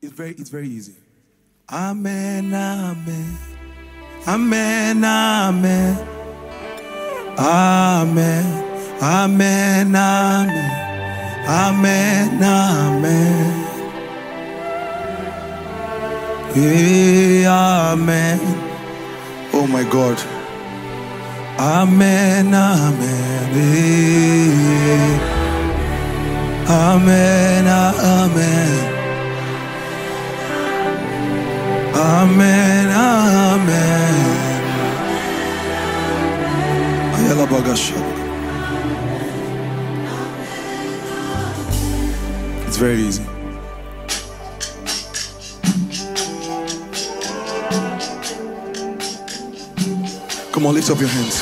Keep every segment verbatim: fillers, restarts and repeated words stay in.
It's very, it's very easy. Amen, amen. Amen, amen. Amen, amen, amen. Amen, amen. Yeah, amen. Oh my God. Amen, amen. Yeah. Amen, amen. Amen, amen. Ayala bagasha. It's very easy. Come on, lift up your hands.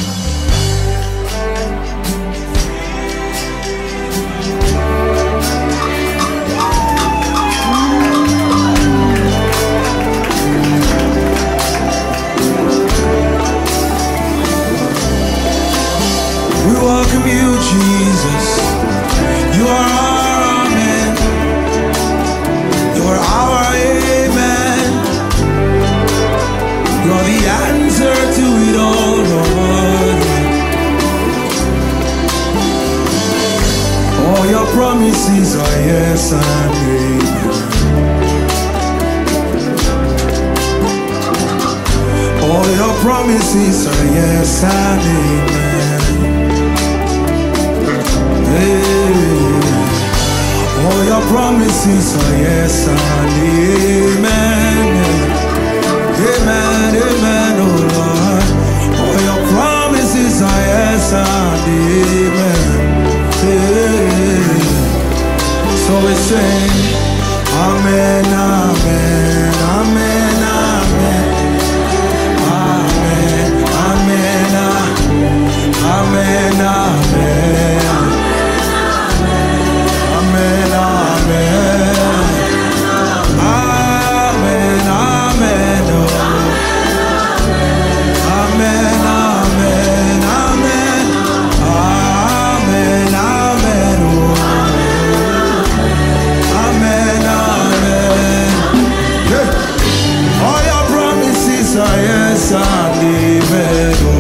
We welcome you, Jesus. You are our amen. You are our amen. You are the answer to it all, Lord. All your promises are yes and amen. All your promises are yes and amen. All your promises are yes and amen. Amen, amen, oh Lord. All your promises are yes and amen. Yeah. So we sing, amen, amen, amen, amen. Amen, amen, amen, amen. Amen, amen. Amen, amen, oh. Amen, amen, amen. Amen, amen, oh. Amen, amen. Yeah. All your promises are yes and amen, oh.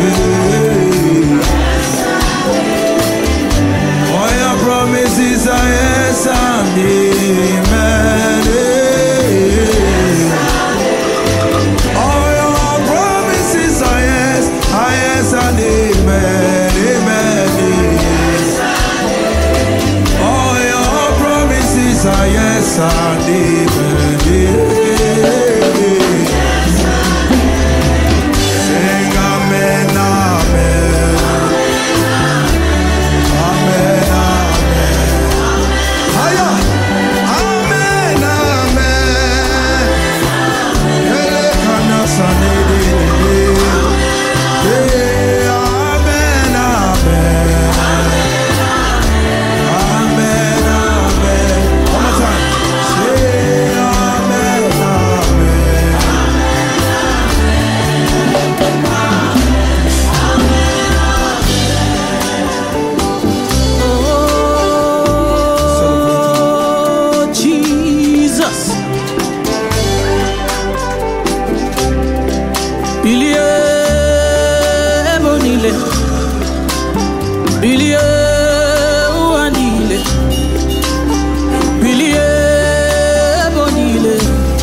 All your promises are yes and amen. All your promises are yes, are yes and amen, amen. All your promises are yes and amen. Sing amen, amen. Amen, amen. Hiya. Amen, amen. Ele kana sanede. Yeah, amen, amen. Amen, amen. One more time. Say amen, amen. Oh, Jesus. Bilie bonile. Bilie uanile. Bilie bonile.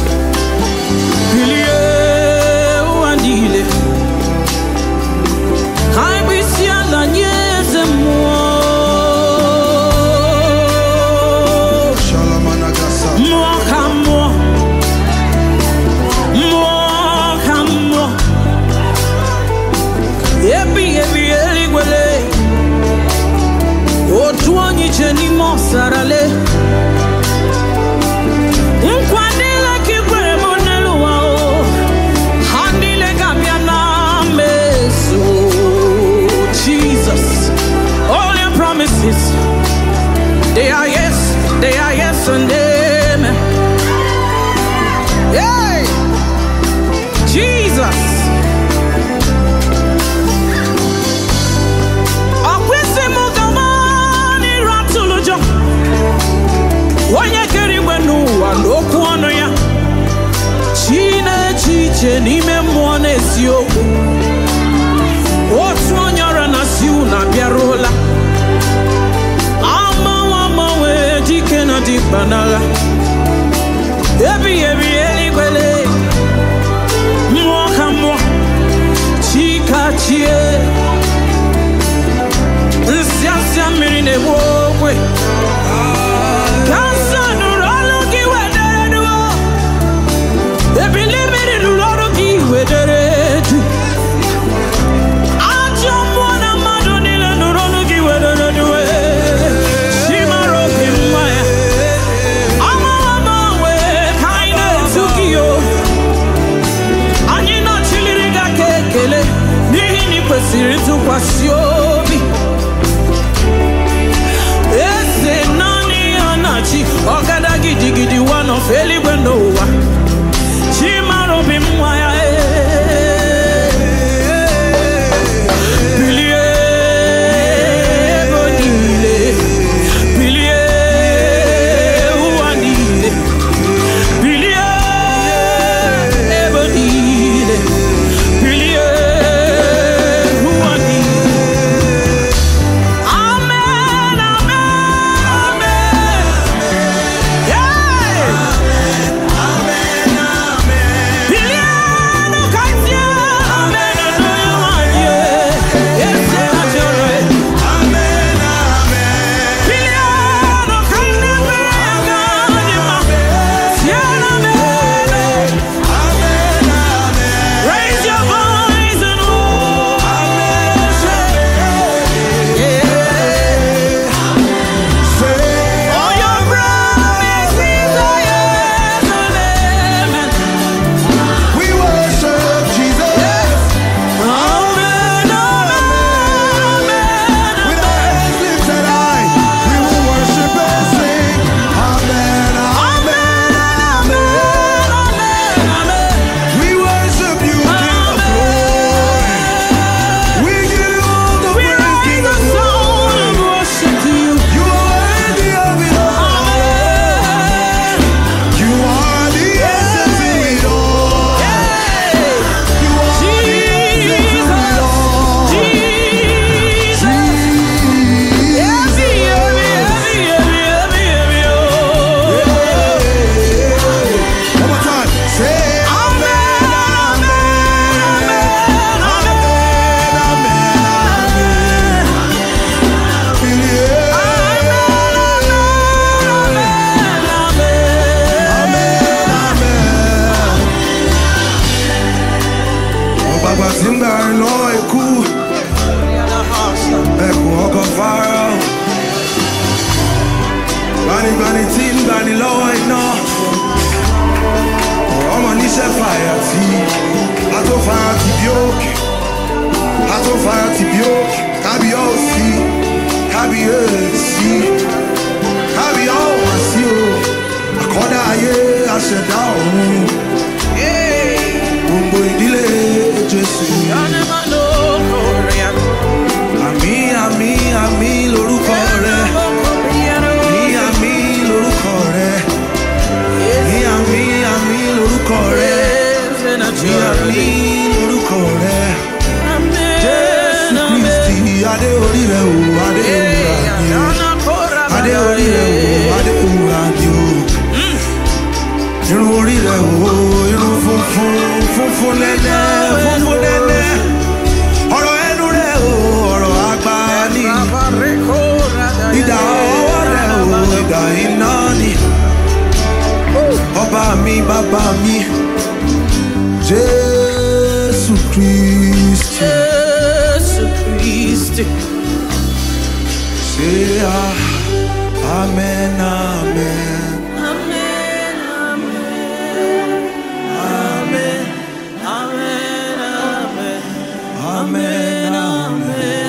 Bilie uanile. Hai bisia la niese mo. Shalamanagasa. Mo kamo. Mo kamo. Ebi ebi eligwele. Otuonyi cheni mo sarale. Nkwadile kikwe moneluwa o. Handile gabiana meso. Jesus. All your promises, they are yes, they are yes and amen. Hey! Jesus. Akwese mugamani ratulujo. Wanye keri wenu waloku eche ni me mwone sio. Otu nyara na siu na biarola. Ama wama we dike na dikbanala. Ebi ebi eli kwele. Mwoka mwa. Chika chie. Nsiasia miri ne wokwe. Kansa nuralo ki wedere duo. Ebi limiri nuralo ki wedere du. Ajo mwana madonile nuralo ki wedere duwe. Shimaro kimwaya. Ama ama we kaine tukiyo. Anyina chiliriga kekele. Nihi ni kwesiri tu kwa siobi. Ogada gidi gidi one of Eli Wendoa. Chimaro bimwaya Pilie Bonile Pilie Uanile Pilie Bonile Pilie Uanile. Amen, amen. Baba mi, Jesus Christ, Jesus Christ. Say ah, amen, amen, Amen, amen, amen, amen, amen, amen, amen.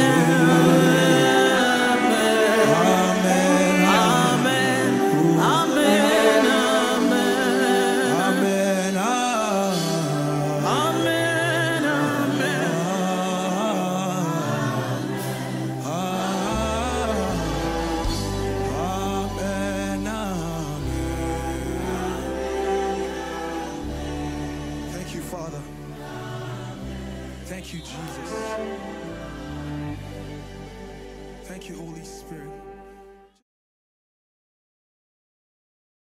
Father. Thank you, Jesus. Thank you, Holy Spirit.